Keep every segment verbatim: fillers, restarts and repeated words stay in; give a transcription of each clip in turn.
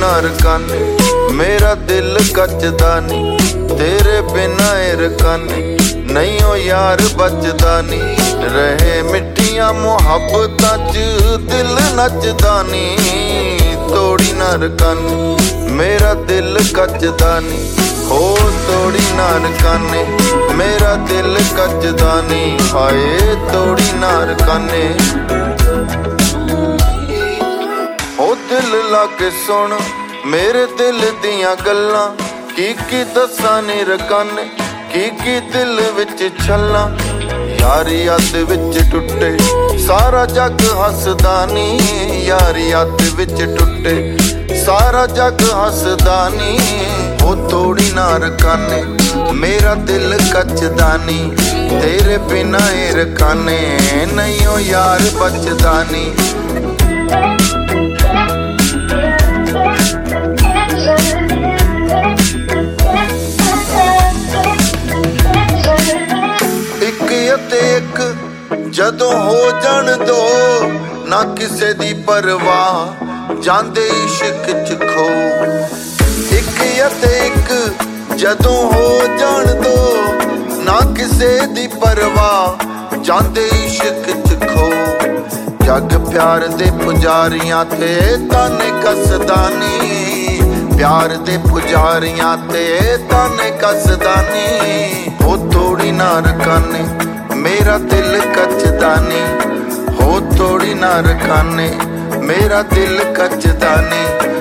ना रकाने मेरा दिल कचदा नी तेरे बिना ए रकाने नहीं ओ यार बचदा नी रहे मिठियां मुहब्बतां च दिल नचदा नी तोड़ी ना रकाने मेरा दिल कचदा नी हो तोड़ी ना रकाने मेरा दिल कचदा नी हाय तोड़ी ना रकाने ओ दिल ला के सुन मेरे दिल दियां गल्लां की की दसां नी रकाने की की दिल विच छल्लां यारी याद विच टुटे सारा जग हसदा नी यारी याद विच टुटे सारा जग हसदा नी ओ तोड़ी ना रकाने मेरा दिल कचदा नी तेरे बिना ए रकाने नहीं ओ यार बचदा नी एक जदों हो जान दो ना किसे दी परवाह जांदे इश्क च खो एक ते एक जदों हो जान दो ना किसे दी परवाह जांदे इश्क च खो जग प्यार दे पुजारियां ते ताने कसदा नी प्यार दे पुजारियां ते ताने कसदा नी ओ तोड़ी ना रकाने मेरा दिल कचदा नी हो तोड़ी ना रकाने मेरा दिल कचदा नी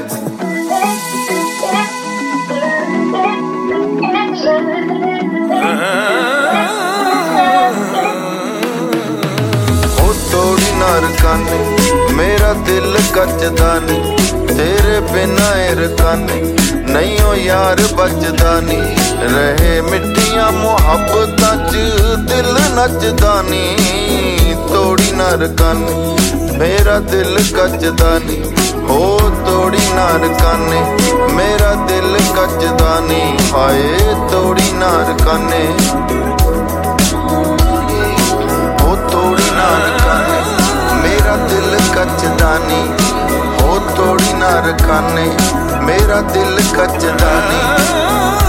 हो तोड़ी ना रकाने मेरा दिल कचदा नी तेरे बिना ए रकाने नहीं ओ यार बचदा नी रहे मिठियां मुहब्बतां च दिल नचदा नी तोड़ी ना रकाने मेरा दिल कचदा नी हो तोड़ी ना रकाने मेरा दिल कचदा नी हाय तोड़ी ना रकाने हो तोड़ी ना रकाने मेरा दिल कचदा नी हो तोड़ी ना रकाने मेरा दिल कचदा नी।